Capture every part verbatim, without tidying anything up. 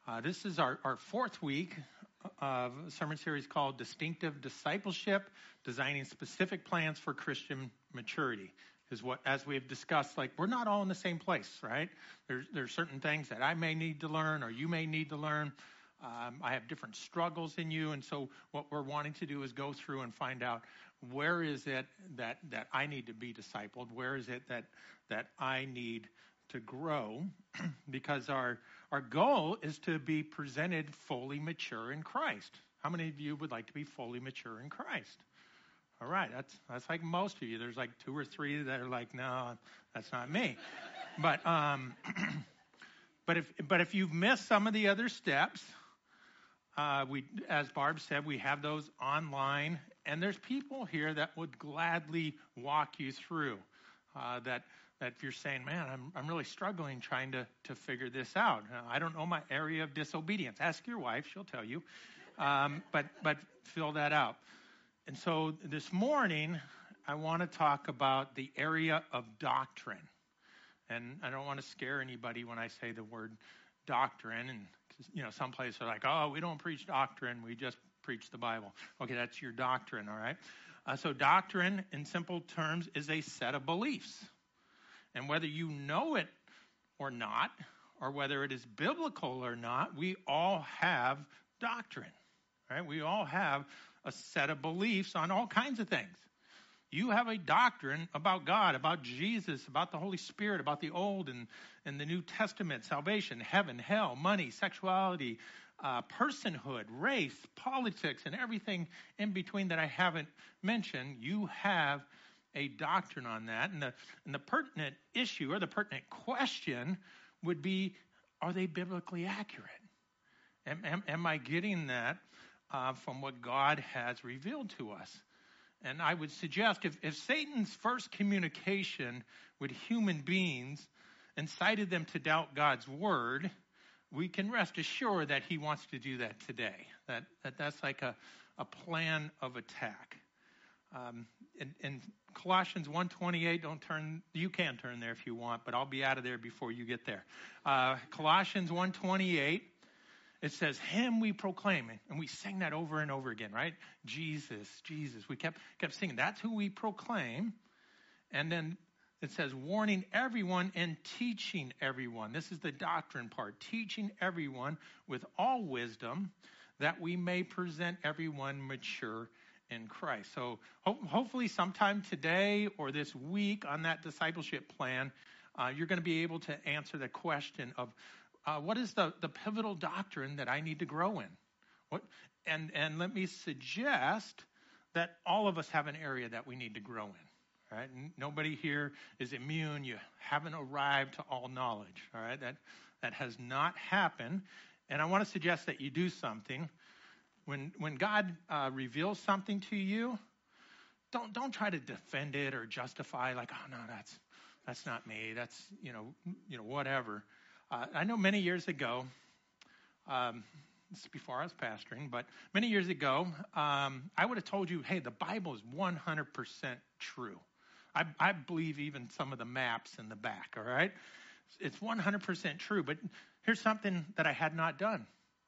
Uh, this is our, our fourth week of a sermon series called Distinctive Discipleship, Designing Specific Plans for Christian Maturity. Is what, as we have discussed, like we're not all in the same place, right? There's there's certain things that I may need to learn or you may need to learn. Um, I have different struggles in you, and so what we're wanting to do is go through and find out where is it that that I need to be discipled, where is it that that I need to grow, because our our goal is to be presented fully mature in Christ. How many of you would like to be fully mature in Christ? All right, that's that's like most of you. There's like two or three that are like, no, that's not me. But um, but if but if you've missed some of the other steps, uh, we, as Barb said, we have those online, and there's people here that would gladly walk you through. Uh, that that if you're saying, man, I'm I'm really struggling trying to to figure this out. Uh, I don't know my area of disobedience. Ask your wife; she'll tell you. Um, but but fill that out. And so this morning, I want to talk about the area of doctrine. And I don't want to scare anybody when I say the word doctrine. And, you know, some places are like, oh, we don't preach doctrine. We just preach the Bible. Okay, that's your doctrine, all right? Uh, so doctrine, in simple terms, is a set of beliefs. And whether you know it or not, or whether it is biblical or not, we all have doctrine, right? We all have a set of beliefs on all kinds of things. You have a doctrine about God, about Jesus, about the Holy Spirit, about the Old and, and the New Testament, salvation, heaven, hell, money, sexuality, uh, personhood, race, politics, and everything in between that I haven't mentioned. You have a doctrine on that. And the, and the pertinent issue or the pertinent question would be, are they biblically accurate? Am, am, am I getting that Uh, from what God has revealed to us? And I would suggest if, if Satan's first communication with human beings incited them to doubt God's word, we can rest assured that he wants to do that today. That, that that's like a, a plan of attack. Um, in, in Colossians one twenty-eight, don't turn, you can turn there if you want, but I'll be out of there before you get there. Uh, Colossians one twenty-eight, it says, him we proclaim. And we sing that over and over again, right? Jesus, Jesus. We kept kept singing. That's who we proclaim. And then it says, warning everyone and teaching everyone. This is the doctrine part. Teaching everyone with all wisdom, that we may present everyone mature in Christ. So ho- hopefully sometime today or this week on that discipleship plan, uh, you're going to be able to answer the question of, Uh, what is the, the pivotal doctrine that I need to grow in? What, and, and let me suggest that all of us have an area that we need to grow in. Right? Nobody here is immune. You haven't arrived to all knowledge. All right? That, that has not happened. And I want to suggest that you do something. When, when God uh, reveals something to you, don't, don't try to defend it or justify like, oh, no, that's, that's not me. That's, you know, you know, whatever. Uh, I know many years ago, um, this is before I was pastoring, but many years ago, um, I would have told you, hey, the Bible is one hundred percent true. I, I believe even some of the maps in the back, all right? It's one hundred percent true, but here's something that I had not done.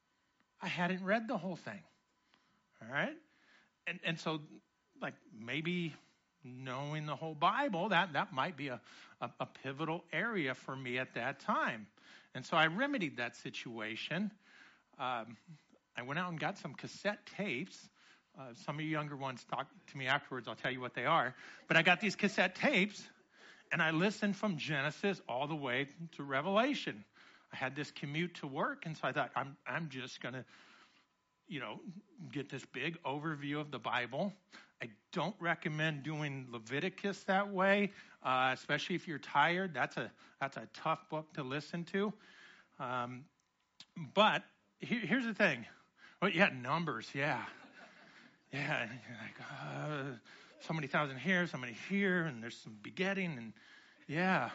I hadn't read the whole thing, all right? And, and so, like, maybe knowing the whole Bible, that, that might be a, a, a pivotal area for me at that time. And so I remedied that situation. Um, I went out and got some cassette tapes. Uh, some of you younger ones talk to me afterwards. I'll tell you what they are. But I got these cassette tapes, and I listened from Genesis all the way to Revelation. I had this commute to work, and so I thought, I'm I'm just going to, you know, get this big overview of the Bible. I don't recommend doing Leviticus that way, uh, especially if you're tired. That's a that's a tough book to listen to. Um, but here, here's the thing. Well, yeah, Numbers, yeah. Yeah, and you're like, uh, so many thousand here, so many here, and there's some begetting, and yeah.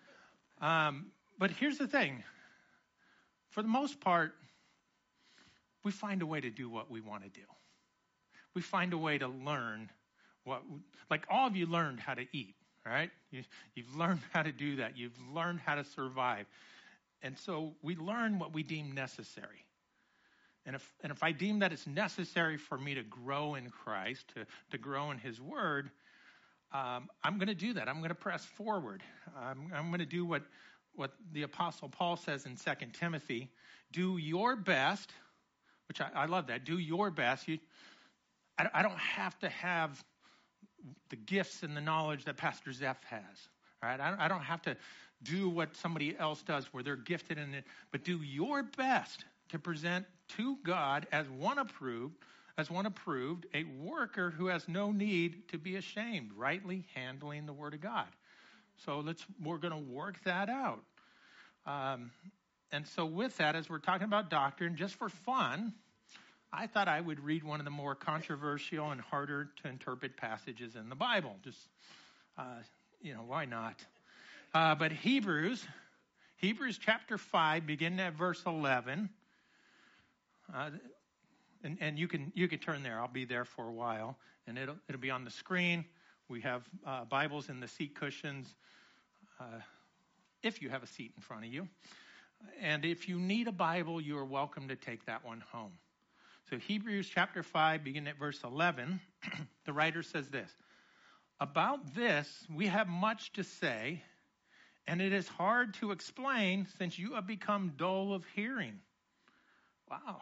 Um, but here's the thing. For the most part, we find a way to do what we want to do. We find a way to learn what, like all of you learned how to eat, right? You, you've learned how to do that. You've learned how to survive. And so we learn what we deem necessary. And if, and if I deem that it's necessary for me to grow in Christ, to, to grow in his word, um, I'm going to do that. I'm going to press forward. I'm, I'm going to do what, what the Apostle Paul says in Second Timothy. Do your best, which I, I love that. Do your best. You, I, I don't have to have the gifts and the knowledge that Pastor Zeph has. All right? I, I don't have to do what somebody else does where they're gifted in it, but do your best to present to God as one approved, as one approved, a worker who has no need to be ashamed, rightly handling the word of God. So let's, we're going to work that out. Um, and so with that, as we're talking about doctrine, just for fun, I thought I would read one of the more controversial and harder to interpret passages in the Bible. Just, uh, you know, why not? Uh, but Hebrews, Hebrews chapter five, beginning at verse eleven. Uh, and, and you can you can turn there. I'll be there for a while, and it'll it'll be on the screen. We have uh, Bibles in the seat cushions, uh, if you have a seat in front of you. And if you need a Bible, you are welcome to take that one home. So Hebrews chapter five, beginning at verse eleven, the writer says this: "About this we have much to say, and it is hard to explain since you have become dull of hearing." Wow.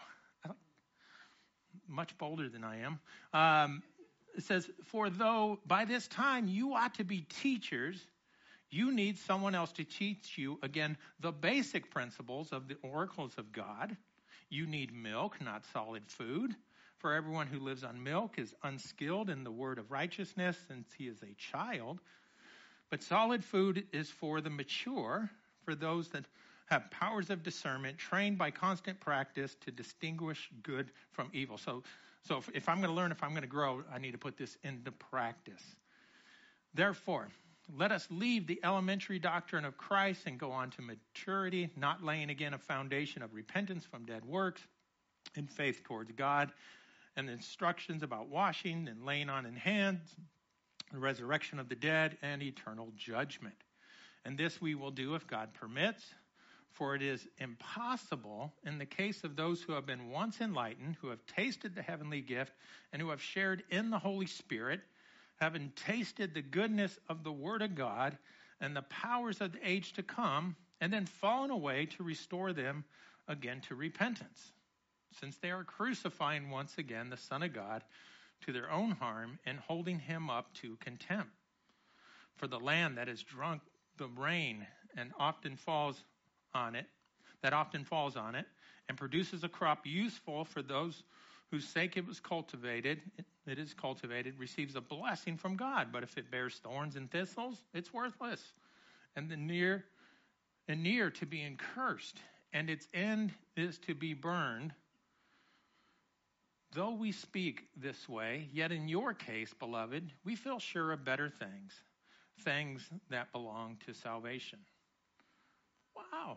Much bolder than I am. Um, it says, "For though by this time you ought to be teachers, you need someone else to teach you, again, the basic principles of the oracles of God. You need milk, not solid food. For everyone who lives on milk is unskilled in the word of righteousness, since he is a child. But solid food is for the mature, for those that have powers of discernment, trained by constant practice to distinguish good from evil." So, so if, if I'm going to learn, if I'm going to grow, I need to put this into practice. "Therefore, let us leave the elementary doctrine of Christ and go on to maturity, not laying again a foundation of repentance from dead works and faith towards God, and the instructions about washing and laying on in hands, the resurrection of the dead, and eternal judgment. And this we will do if God permits. For it is impossible in the case of those who have been once enlightened, who have tasted the heavenly gift, and who have shared in the Holy Spirit, having tasted the goodness of the Word of God and the powers of the age to come, and then fallen away, to restore them again to repentance, since they are crucifying once again the Son of God to their own harm and holding him up to contempt. For the land that has drunk the rain and often falls on it, that often falls on it, and produces a crop useful for those whose sake it was cultivated, it, it is cultivated, receives a blessing from God. But if it bears thorns and thistles, it's worthless, and the near and near to being cursed, and its end is to be burned. Though we speak this way, yet in your case, beloved, we feel sure of better things, things that belong to salvation." Wow.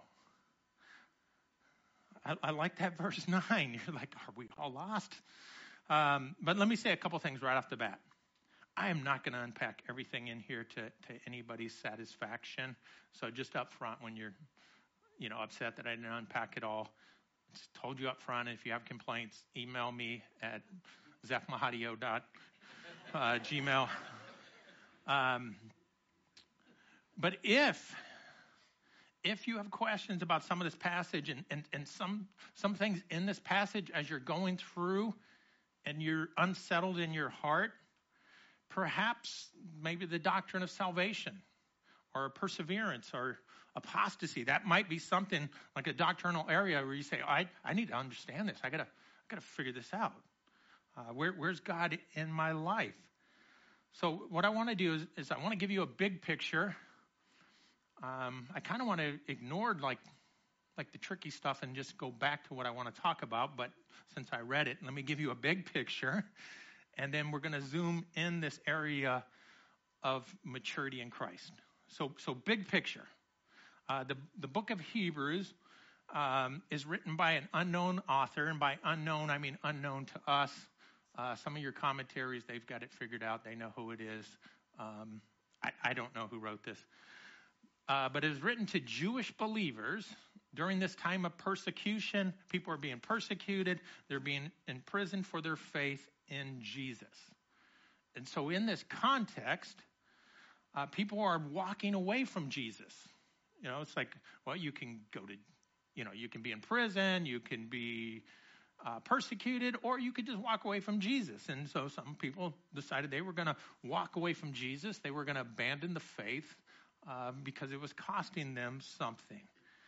I, I like that verse nine. You're like, are we all lost? Um, but let me say a couple things right off the bat. I am not going to unpack everything in here to, to anybody's satisfaction. So just up front, when you're, you know, upset that I didn't unpack it all, just told you up front. If you have complaints, email me at zephmahadio dot gmail. Um, but if if you have questions about some of this passage and, and, and some some things in this passage as you're going through and you're unsettled in your heart, perhaps maybe the doctrine of salvation or perseverance or apostasy, that might be something like a doctrinal area where you say, I, I need to understand this. I gotta I gotta figure this out. Uh, where, where's God in my life? So what I want to do is, is I want to give you a big picture. Um, I kind of want to ignore like like the tricky stuff and just go back to what I want to talk about. But since I read it, let me give you a big picture. And then we're going to zoom in this area of maturity in Christ. So, so big picture. Uh, the, the book of Hebrews um, is written by an unknown author. And by unknown, I mean unknown to us. Uh, some of your commentaries, they've got it figured out. They know who it is. Um, I, I don't know who wrote this. Uh, but it was written to Jewish believers during this time of persecution, people are being persecuted. They're being imprisoned for their faith in Jesus. And so in this context, uh, people are walking away from Jesus. You know, it's like, well, you can go to, you know, you can be in prison, you can be uh, persecuted, or you could just walk away from Jesus. And so some people decided they were going to walk away from Jesus. They were going to abandon the faith uh, because it was costing them something.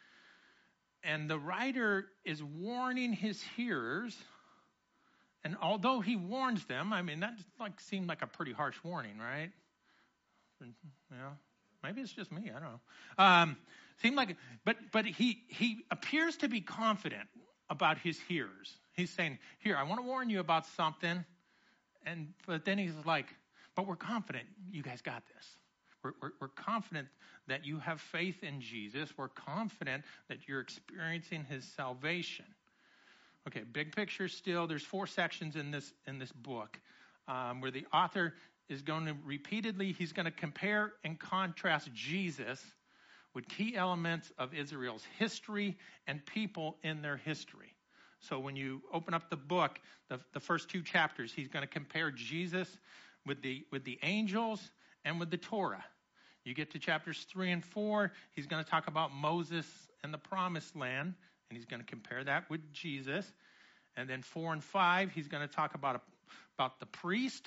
And the writer is warning his hearers. And although he warns them, I mean, that like seemed like a pretty harsh warning, right? You know, maybe it's just me. I don't know. Um, seemed like, but but he he appears to be confident about his hearers. He's saying, "Here, I want to warn you about something," and but then he's like, "But we're confident you guys got this. We're we're, we're confident that you have faith in Jesus. We're confident that you're experiencing His salvation." Okay, big picture still. There's four sections in this in this book um, where the author is going to repeatedly, he's going to compare and contrast Jesus with key elements of Israel's history and people in their history. So when you open up the book, the, the first two chapters, he's going to compare Jesus with the with the angels and with the Torah. You get to chapters three and four, he's going to talk about Moses and the Promised Land. And he's going to compare that with Jesus. And then four and five, he's going to talk about, about the priest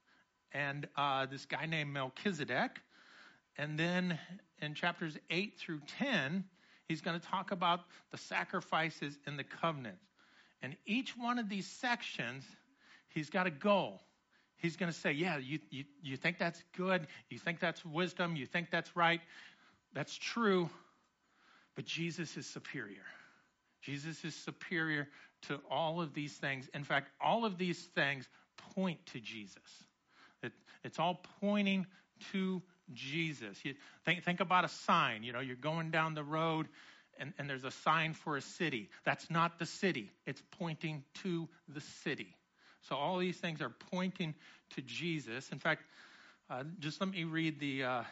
and uh, this guy named Melchizedek. And then in chapters eight through ten, he's going to talk about the sacrifices in the covenant. And each one of these sections, he's got a goal. He's going to say, yeah, you, you, you think that's good? You think that's wisdom? You think that's right? That's true. But Jesus is superior. Jesus is superior to all of these things. In fact, all of these things point to Jesus. It, it's all pointing to Jesus. You think, think about a sign. You know, you're going down the road and, and there's a sign for a city. That's not the city. It's pointing to the city. So all these things are pointing to Jesus. In fact, uh, just let me read the uh,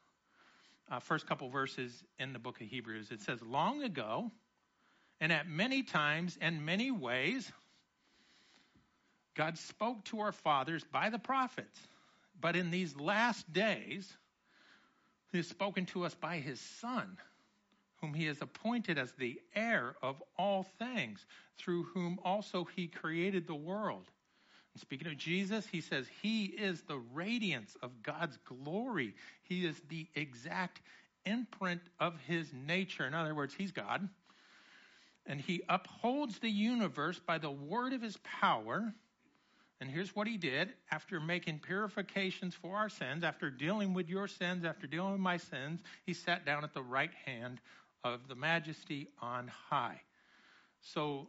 uh, first couple verses in the book of Hebrews. It says, long ago, and at many times and many ways, God spoke to our fathers by the prophets. But in these last days, He has spoken to us by His Son, whom He has appointed as the heir of all things, through whom also He created the world. And speaking of Jesus, He says, He is the radiance of God's glory. He is the exact imprint of His nature. In other words, He's God. And He upholds the universe by the word of His power. And here's what He did. After making purifications for our sins, after dealing with your sins, after dealing with my sins, He sat down at the right hand of the Majesty on high. So,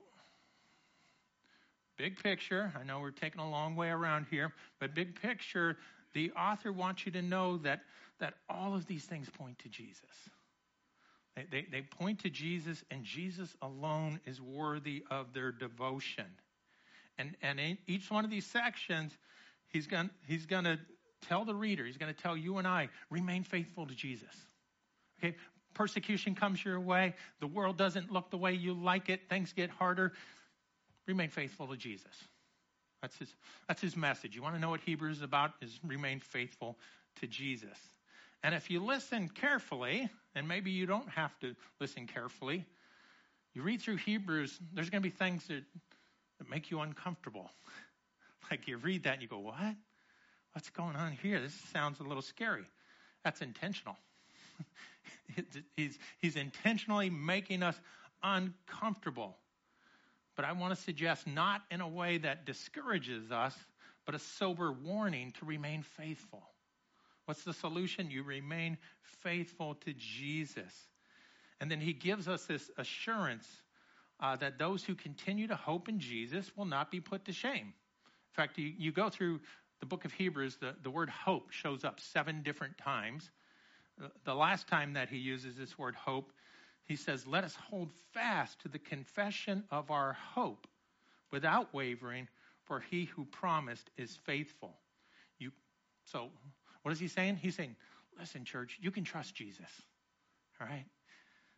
big picture, I know we're taking a long way around here, but big picture, the author wants you to know that, that all of these things point to Jesus. They, they, they point to Jesus, and Jesus alone is worthy of their devotion. And, and in each one of these sections, he's going he's going to tell the reader, he's going to tell you and I, remain faithful to Jesus. Okay, persecution comes your way. The world doesn't look the way you like it. Things get harder. Remain faithful to Jesus. That's his, that's his message. You want to know what Hebrews is about? Is remain faithful to Jesus. And if you listen carefully, and maybe you don't have to listen carefully, you read through Hebrews, there's going to be things that, that make you uncomfortable. Like you read that and you go, what? What's going on here? This sounds a little scary. That's intentional. he's, he's intentionally making us uncomfortable. But I want to suggest not in a way that discourages us, but a sober warning to remain faithful. What's the solution? You remain faithful to Jesus. And then He gives us this assurance uh, that those who continue to hope in Jesus will not be put to shame. In fact, you, you go through the book of Hebrews, the, the word hope shows up seven different times. The last time that he uses this word hope, he says, let us hold fast to the confession of our hope without wavering, for He who promised is faithful. You, so what is he saying? He's saying, listen, church, you can trust Jesus. All right?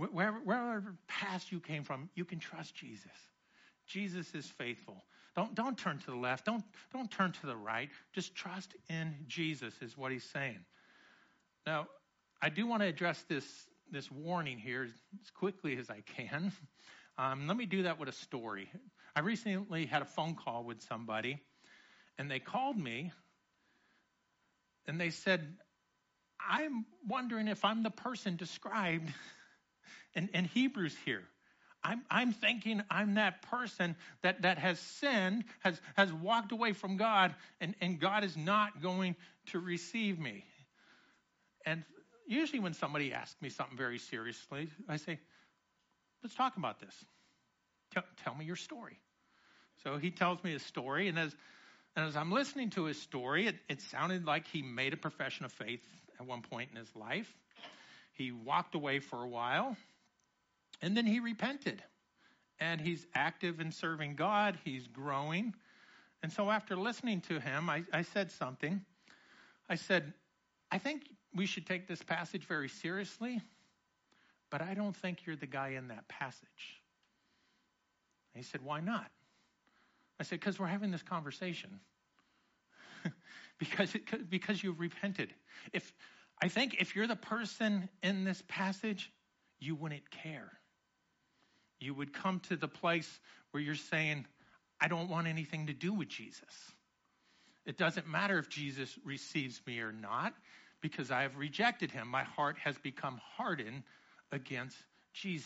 Wherever, wherever past you came from, you can trust Jesus. Jesus is faithful. Don't, don't turn to the left. Don't, don't turn to the right. Just trust in Jesus is what he's saying. Now, I do want to address this, this warning here as quickly as I can. Um, let me do that with a story. I recently had a phone call with somebody, and they called me, and they said, I'm wondering if I'm the person described in, in Hebrews here. I'm, I'm thinking I'm that person that, that has sinned, has, has walked away from God, and, and God is not going to receive me. And usually when somebody asks me something very seriously, I say, let's talk about this. Tell, tell me your story. So he tells me his story, and as, and as I'm listening to his story, it, it sounded like he made a profession of faith at one point in his life. He walked away for a while, and then he repented. And he's active in serving God. He's growing. And so after listening to him, I, I said something. I said, I think we should take this passage very seriously, but I don't think you're the guy in that passage. And he said, why not? I said, because we're having this conversation. because it, because you've repented. If I think if you're the person in this passage, you wouldn't care. You would come to the place where you're saying, I don't want anything to do with Jesus. It doesn't matter if Jesus receives me or not, because I have rejected him. My heart has become hardened against Jesus.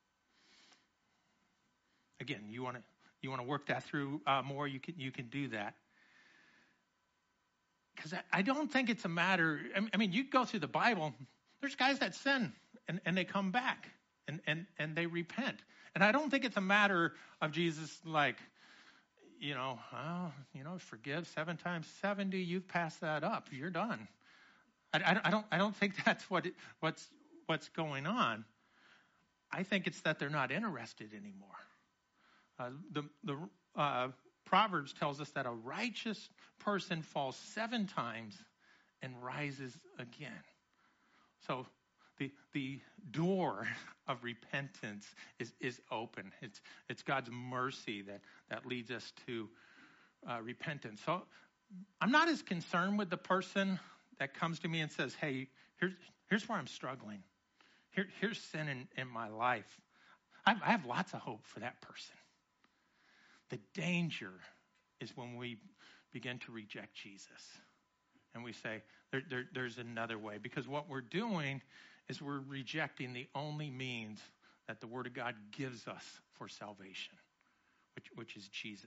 Again, you want to you want to work that through uh, more, you can you can do that. Because I, I don't think it's a matter, I mean, you go through the Bible, there's guys that sin and, and they come back and, and, and they repent. And I don't think it's a matter of Jesus like, you know, oh, you know, forgive seven times seventy, you've passed that up, you're done. I, I, I don't I don't think that's what it, what's what's going on. I think it's that they're not interested anymore. Uh, the the uh, Proverbs tells us that a righteous person falls seven times and rises again. So the the door of repentance is, is open. It's it's God's mercy that, that leads us to uh, repentance. So I'm not as concerned with the person that comes to me and says, hey, here's here's where I'm struggling. Here, here's sin in, in my life. I, I have lots of hope for that person. The danger is when we begin to reject Jesus and we say, there, there, there's another way. Because what we're doing is we're rejecting the only means that the Word of God gives us for salvation, which, which is Jesus.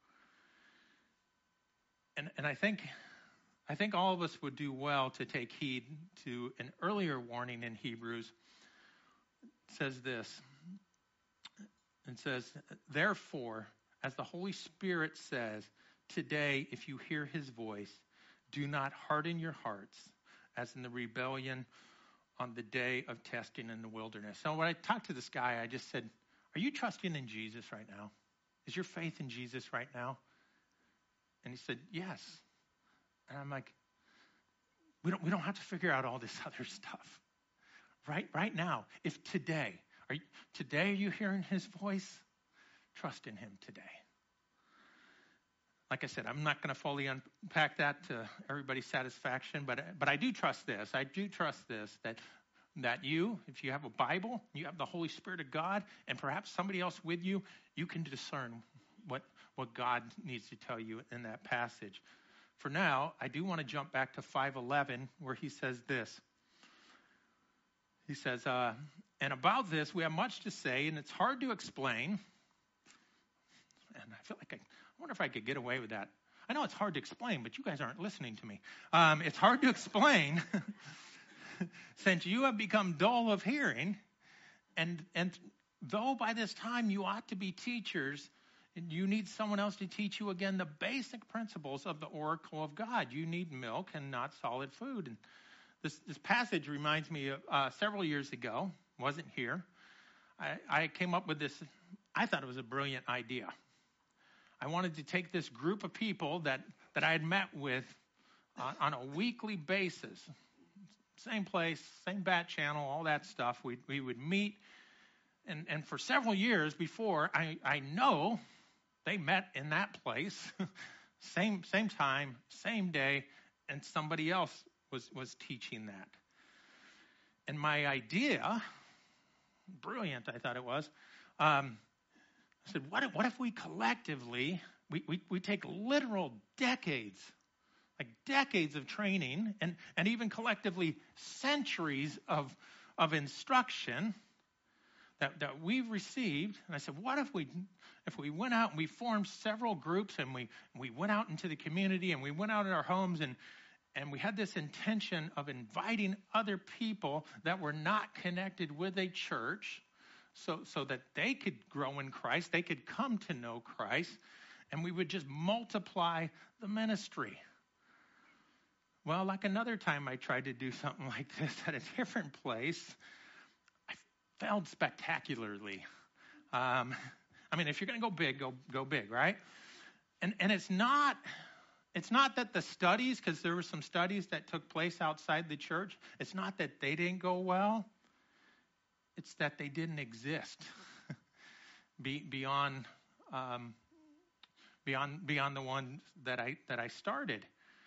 And, and I think I think all of us would do well to take heed to an earlier warning in Hebrews. It says this. It says, therefore, as the Holy Spirit says, today, if you hear his voice, do not harden your hearts as in the rebellion on the day of testing in the wilderness. So when I talked to this guy, I just said, are you trusting in Jesus right now? Is your faith in Jesus right now? And he said, yes. And I'm like, we don't we don't have to figure out all this other stuff. Right right now, if today, are you, today are you hearing his voice? Trust in him today. Like I said, I'm not going to fully unpack that to everybody's satisfaction, but but I do trust this. I do trust this, that that you, if you have a Bible, you have the Holy Spirit of God, and perhaps somebody else with you, you can discern what what God needs to tell you in that passage. For now, I do want to jump back to five eleven, where he says this. He says, uh, and about this, we have much to say, and it's hard to explain. And I feel like I, I wonder if I could get away with that. I know it's hard to explain, but you guys aren't listening to me. Um, it's hard to explain since you have become dull of hearing, and and though by this time you ought to be teachers, you need someone else to teach you again the basic principles of the oracle of God. You need milk and not solid food. And this this passage reminds me of uh, several years ago. Wasn't here. I, I came up with this. I thought it was a brilliant idea. I wanted to take this group of people that, that I had met with on, on a weekly basis, same place, same bat channel, all that stuff. We we would meet, and and for several years before, I I know they met in that place, same same time, same day, and somebody else was was teaching that. And my idea, brilliant, I thought it was. Um, I said, what if, what if we collectively, we, we, we take literal decades, like decades of training, and, and even collectively centuries of, of instruction that, that we've received. And I said, what if we if we went out and we formed several groups, and we, we went out into the community, and we went out in our homes, and And we had this intention of inviting other people that were not connected with a church so, so that they could grow in Christ, they could come to know Christ, and we would just multiply the ministry. Well, like another time I tried to do something like this at a different place, I failed spectacularly. Um, I mean, if you're going to go big, go go big, right? And and it's not... It's not that the studies, because there were some studies that took place outside the church, it's not that they didn't go well. It's that they didn't exist Be, beyond um, beyond beyond the ones that I that I started.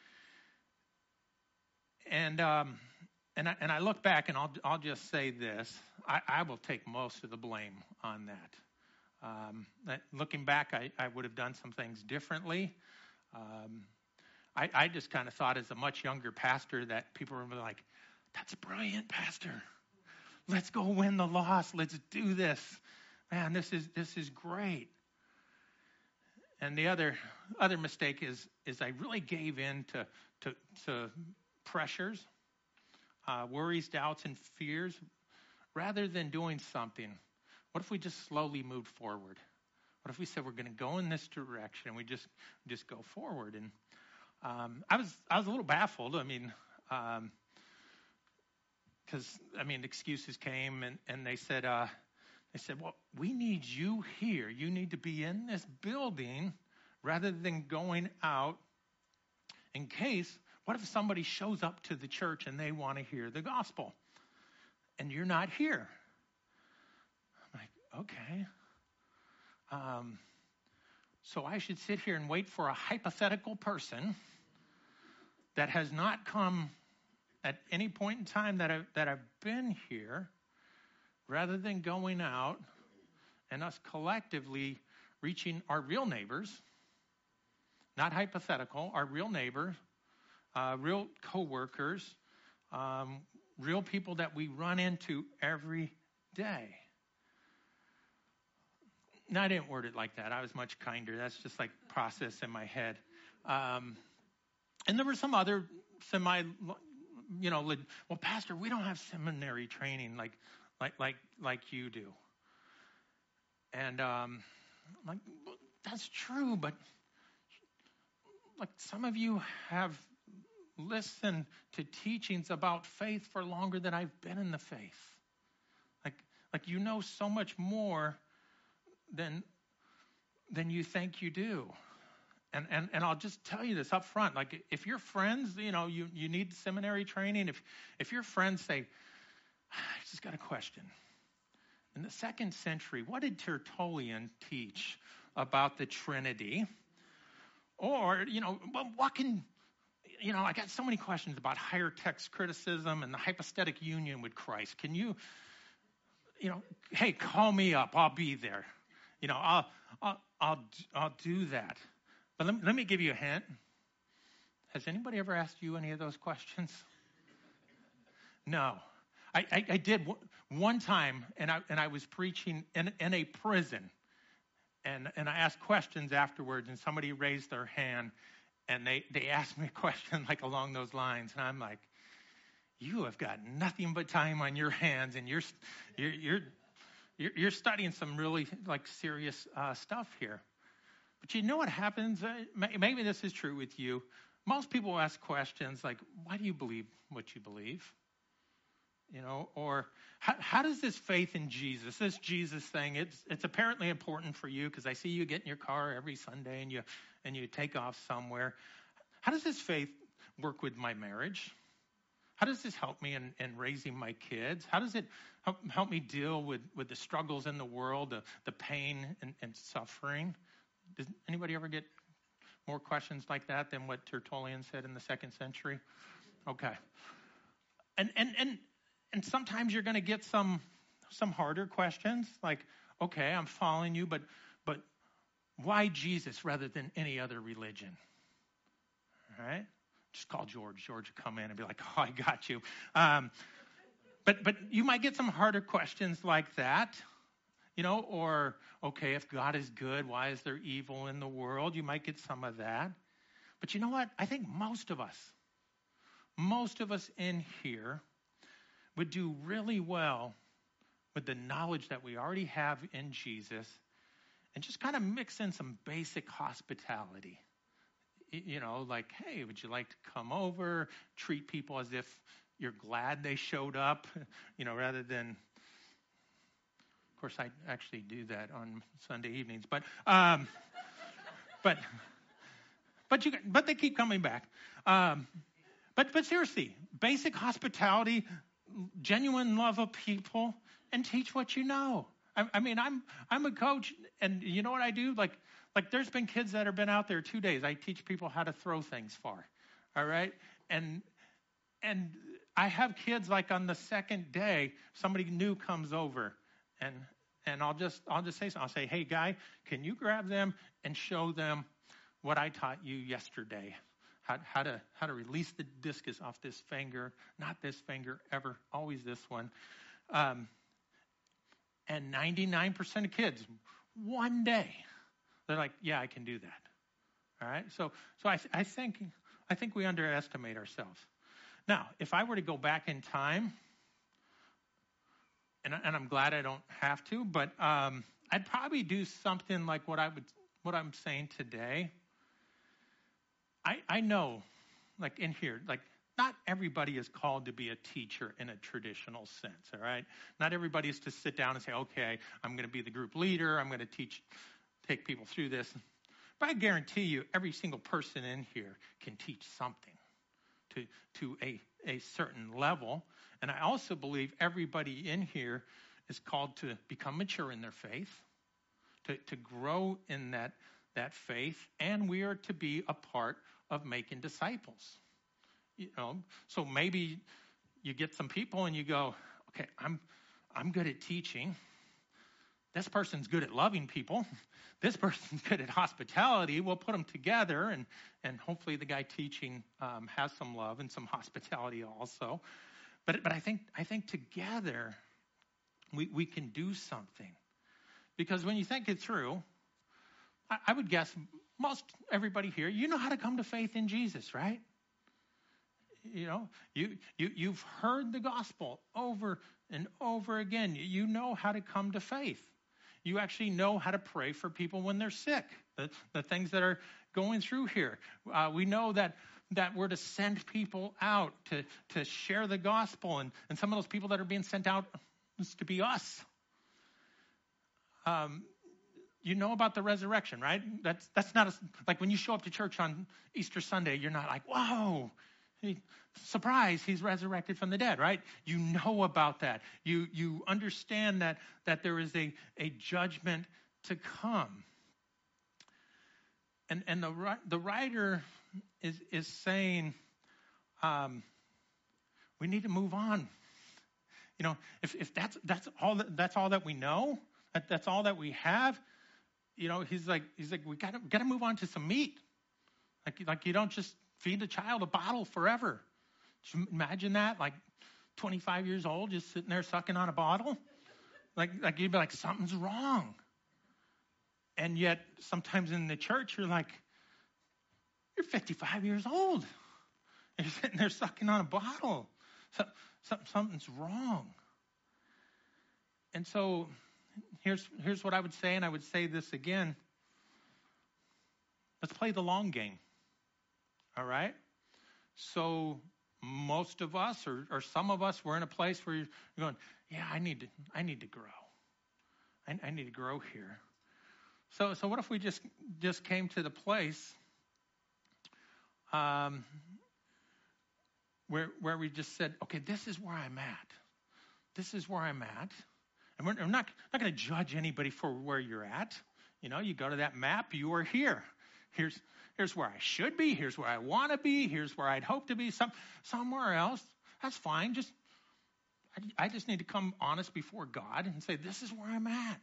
And um, and I, and I look back, and I'll I'll just say this: I, I will take most of the blame on that. Um, that looking back, I, I would have done some things differently. Um, I, I just kind of thought as a much younger pastor that people were like, that's brilliant, Pastor. Let's go win the lost. Let's do this. Man, this is this is great. And the other other mistake is is I really gave in to, to, to pressures, uh, worries, doubts, and fears, rather than doing something. What if we just slowly moved forward? What if we said we're going to go in this direction, and we just just go forward? And um, I was I was a little baffled. I mean, because um, I mean excuses came, and, and they said uh, they said, well, we need you here. You need to be in this building rather than going out. In case, what if somebody shows up to the church and they want to hear the gospel, and you're not here? I'm like, okay. Um, so I should sit here and wait for a hypothetical person that has not come at any point in time that I've, that I've been here, rather than going out and us collectively reaching our real neighbors, not hypothetical, our real neighbors, uh, real coworkers, um, real people that we run into every day. No, I didn't word it like that. I was much kinder. That's just like process in my head. Um, and there were some other semi, you know, well, Pastor, we don't have seminary training like, like, like, like you do. And um, I'm like, well, that's true, but like some of you have listened to teachings about faith for longer than I've been in the faith. Like, like you know so much more than than you think you do. And and and I'll just tell you this up front. Like if your friends, you know, you, you need seminary training, if if your friends say, I just got a question. In the second century, what did Tertullian teach about the Trinity? Or, you know, what can, you know, I got so many questions about higher text criticism and the hypostatic union with Christ. Can you, you know, hey, call me up. I'll be there. You know, I'll, I'll, I'll, I'll do that. But let me, let me give you a hint. Has anybody ever asked you any of those questions? No. I, I, I did one time, and I and I was preaching in, in a prison, and and I asked questions afterwards, and somebody raised their hand, and they, they asked me a question like along those lines, and I'm like, you have got nothing but time on your hands, and you're you're you're you're, you're studying some really like serious uh, stuff here. But you know what happens? Uh, maybe this is true with you. Most people ask questions like, why do you believe what you believe? You know, or how, how does this faith in Jesus, this Jesus thing, it's it's apparently important for you because I see you get in your car every Sunday and you and you take off somewhere. How does this faith work with my marriage? how does this help me in, in raising my kids? How does it help, help me deal with, with the struggles in the world, the, the pain and, and suffering? Does anybody ever get more questions like that than what Tertullian said in the second century? Okay. And and and and sometimes you're going to get some some harder questions like, okay, I'm following you, but but why Jesus rather than any other religion? All right? Just call George. George will come in and be like, oh, I got you. Um, but but you might get some harder questions like that, you know, or, okay, if God is good, why is there evil in the world? You might get some of that. But you know what? I think most of us, most of us in here would do really well with the knowledge that we already have in Jesus and just kind of mix in some basic hospitality. You know, like, hey, would you like to come over? Treat people as if you're glad they showed up, you know, rather than, of course, I actually do that on Sunday evenings, but, um, but, but you, but they keep coming back. Um, but, but seriously, basic hospitality, genuine love of people, and teach what you know. I, I mean, I'm, I'm a coach, and you know what I do? Like, Like there's been kids that have been out there two days. I teach people how to throw things far, all right? And and I have kids like on the second day, somebody new comes over, and and I'll just I'll just say something. I'll say, hey guy, can you grab them and show them what I taught you yesterday? How how to how to release the discus off this finger, not this finger ever, always this one. Um, and ninety-nine percent of kids, one day. They're like, yeah, I can do that. All right. So, so I, I think, I think we underestimate ourselves. Now, if I were to go back in time, and, and I'm glad I don't have to, but um, I'd probably do something like what I would, what I'm saying today. I, I know, like in here, like not everybody is called to be a teacher in a traditional sense. All right. Not everybody is to sit down and say, okay, I'm going to be the group leader. I'm going to teach. Take people through this. But I guarantee you, every single person in here can teach something to, to a, a certain level. And I also believe everybody in here is called to become mature in their faith, to, to grow in that, that faith, and we are to be a part of making disciples. You know, so maybe you get some people and you go, okay, I'm I'm good at teaching. This person's good at loving people. This person's good at hospitality. We'll put them together, and, and hopefully the guy teaching um, has some love and some hospitality also. But but I think I think together we, we can do something. Because when you think it through, I, I would guess most everybody here, you know how to come to faith in Jesus, right? You know, you, you, you've heard the gospel over and over again. You know how to come to faith. You actually know how to pray for people when they're sick, the, the things that are going through here. Uh, we know that that we're to send people out to, to share the gospel, and, and some of those people that are being sent out is to be us. Um, you know about the resurrection, right? That's that's not a, like when you show up to church on Easter Sunday, you're not like, whoa, he, surprise, he's resurrected from the dead, right? You know about that. You you understand that that there is a, a judgment to come. And and the the writer is is saying, um, we need to move on. You know, if if that's that's all that, that's all that we know, that, that's all that we have. You know, he's like he's like we got to got to move on to some meat. Like like you don't just feed a child a bottle forever. Can you imagine that? Like twenty-five years old, just sitting there sucking on a bottle? Like, like you'd be like, something's wrong. And yet, sometimes in the church, you're like, you're fifty-five years old. And you're sitting there sucking on a bottle. So, so, something's wrong. And so, here's here's what I would say, and I would say this again. Let's play the long game. All right? So most of us, or, or some of us, we're in a place where you're going, yeah, I need to, I need to grow. I, I need to grow here. So, so what if we just just came to the place um, where where we just said, okay, this is where I'm at. This is where I'm at. And we're, I'm not, not going to judge anybody for where you're at. You know, you go to that map, you are here. Here's here's where I should be. Here's where I want to be. Here's where I'd hope to be. Some somewhere else. That's fine. Just I, I just need to come honest before God and say, this is where I'm at.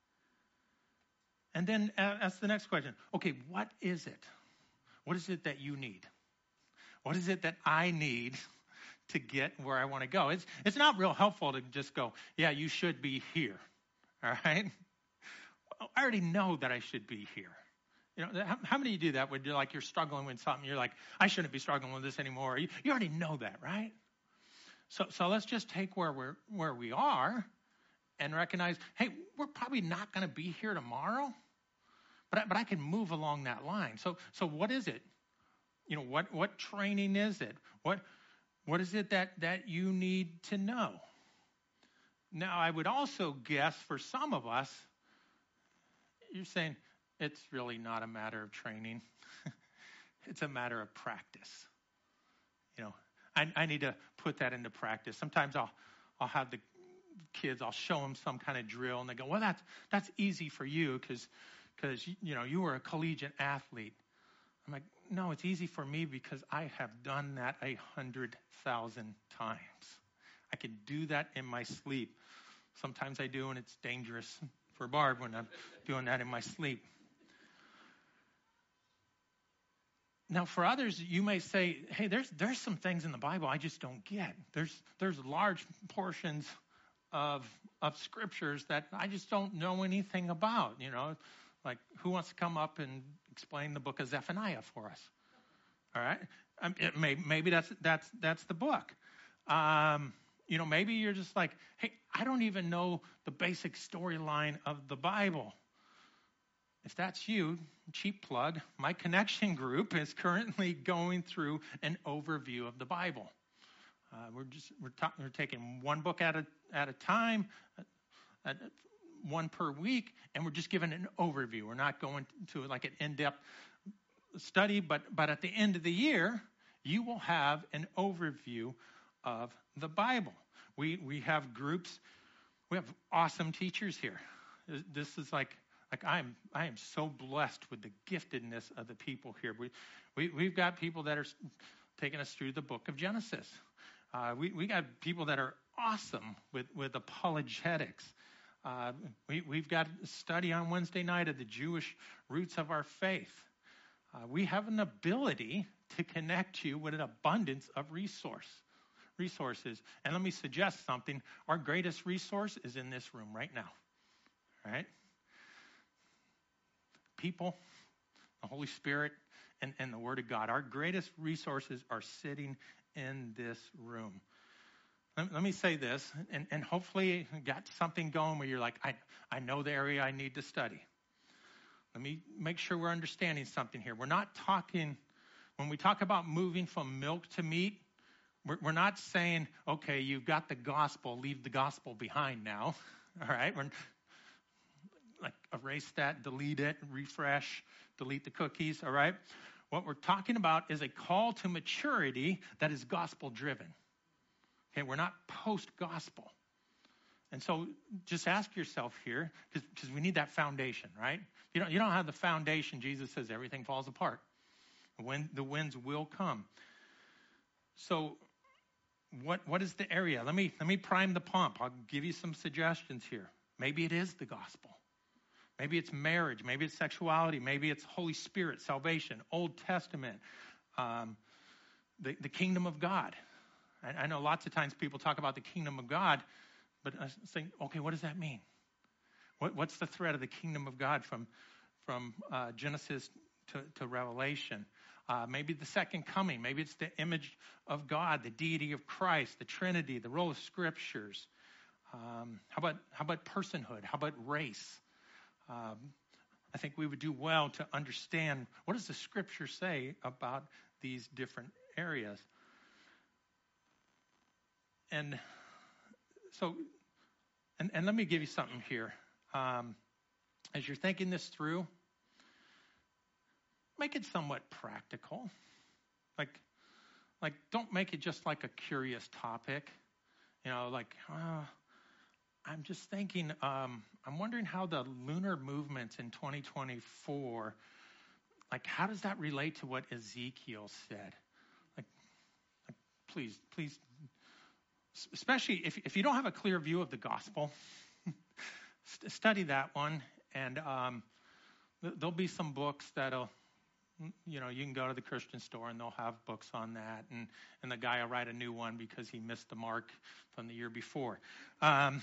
And then uh, ask the next question. Okay, what is it? What is it that you need? What is it that I need to get where I want to go? It's it's not real helpful to just go, yeah, you should be here. All right? I already know that I should be here. You know, how, how many of you do that when you're like, you're struggling with something, you're like, I shouldn't be struggling with this anymore. You, you already know that, right? So so let's just take where we're where we are and recognize, hey, we're probably not going to be here tomorrow, but I, but I can move along that line. So so what is it? You know, what what training is it? What what is it that that you need to know? Now, I would also guess for some of us, you're saying it's really not a matter of training. It's a matter of practice. You know, I, I need to put that into practice. Sometimes I'll I'll have the kids, I'll show them some kind of drill, and they go, well, that's that's easy for you because because you know you were a collegiate athlete. I'm like, no, it's easy for me because I have done that a hundred thousand times. I can do that in my sleep. Sometimes I do, and it's dangerous for Barb when I'm doing that in my sleep. Now, for others, you may say, hey, there's there's some things in the Bible I just don't get. There's there's large portions of of scriptures that I just don't know anything about. You know, like who wants to come up and explain the book of Zephaniah for us? All right, um, it may, maybe that's that's that's the book. Um, you know, maybe you're just like, hey, I don't even know the basic storyline of the Bible. If that's you, cheap plug, my connection group is currently going through an overview of the Bible. Uh, we're just we're, ta- we're taking one book at a at a time, uh, at one per week, and we're just giving an overview. We're not going to like an in-depth study, but but at the end of the year, you will have an overview of the Bible. We we have groups. We have awesome teachers here. This is like. Like I'm, I am so blessed with the giftedness of the people here. We, we, we've got people that are taking us through the book of Genesis. Uh, we, we got people that are awesome with, with apologetics. Uh, we, we've got a study on Wednesday night of the Jewish roots of our faith. Uh, we have an ability to connect you with an abundance of resource, resources. And let me suggest something. Our greatest resource is in this room right now. All right? People, the Holy Spirit, and, and the Word of God. Our greatest resources are sitting in this room. Let, let me say this, and, and hopefully you got something going where you're like, I, I know the area I need to study. Let me make sure we're understanding something here. We're not talking, when we talk about moving from milk to meat, we're, we're not saying, okay, you've got the gospel, leave the gospel behind now. All right? We're like erase that, delete it, refresh, delete the cookies, all right? What we're talking about is a call to maturity that is gospel-driven. Okay, we're not post-gospel. And so just ask yourself here, because we need that foundation, right? You don't, you don't have the foundation, Jesus says everything falls apart. When the winds will come. So what what is the area? Let me let me prime the pump. I'll give you some suggestions here. Maybe it is the gospel. Maybe it's marriage. Maybe it's sexuality. Maybe it's Holy Spirit, salvation, Old Testament, um, the, the kingdom of God. I, I know lots of times people talk about the kingdom of God, but I think, okay, what does that mean? What, what's the thread of the kingdom of God from, from uh, Genesis to, to Revelation? Uh, maybe the second coming. Maybe it's the image of God, the deity of Christ, the Trinity, the role of scriptures. Um, how about how about personhood? How about race? Um, I think we would do well to understand what does the scripture say about these different areas. And so, and, and let me give you something here. Um, as you're thinking this through, make it somewhat practical. Like, like, don't make it just like a curious topic. You know, like, uh, I'm just thinking, um, I'm wondering how the lunar movements in twenty twenty-four, like, how does that relate to what Ezekiel said? Like, like please, please, especially if, if you don't have a clear view of the gospel, st- study that one. And um, th- there'll be some books that'll, you know, you can go to the Christian store and they'll have books on that. And, and the guy will write a new one because he missed the mark from the year before. Um,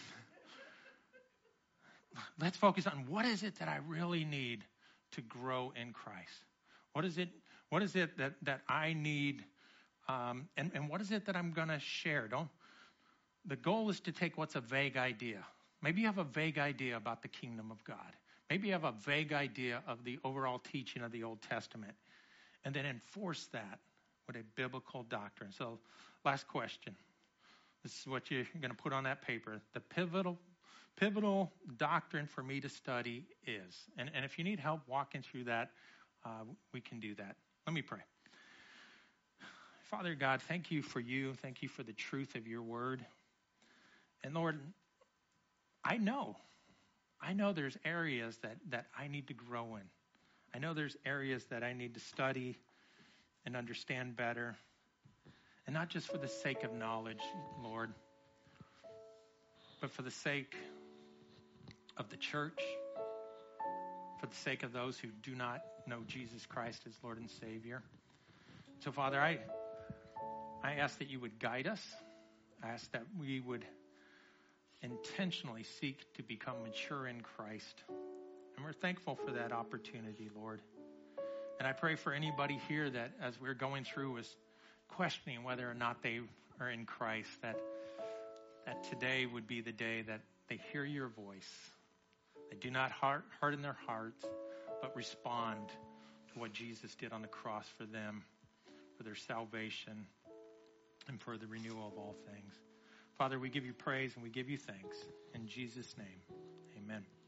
let's focus on what is it that I really need to grow in Christ? What is it, what is it that, that I need, um, and, and what is it that I'm going to share? Don't, the goal is to take what's a vague idea. Maybe you have a vague idea about the kingdom of God. Maybe you have a vague idea of the overall teaching of the Old Testament, and then enforce that with a biblical doctrine. So, last question. This is what you're going to put on that paper. The pivotal pivotal doctrine for me to study is, and, and if you need help walking through that, uh, we can do that. Let me pray. Father God, thank you for you. Thank you for the truth of your word. And Lord, I know. I know there's areas that, that I need to grow in. I know there's areas that I need to study and understand better. And not just for the sake of knowledge, Lord, but for the sake of the church, for the sake of those who do not know Jesus Christ as Lord and Savior. So, Father, I, I ask that you would guide us. I ask that we would intentionally seek to become mature in Christ. And we're thankful for that opportunity, Lord. And I pray for anybody here that as we're going through is questioning whether or not they are in Christ, that, that today would be the day that they hear your voice. They do not heart, harden their hearts, but respond to what Jesus did on the cross for them, for their salvation, and for the renewal of all things. Father, we give you praise and we give you thanks. In Jesus' name, amen.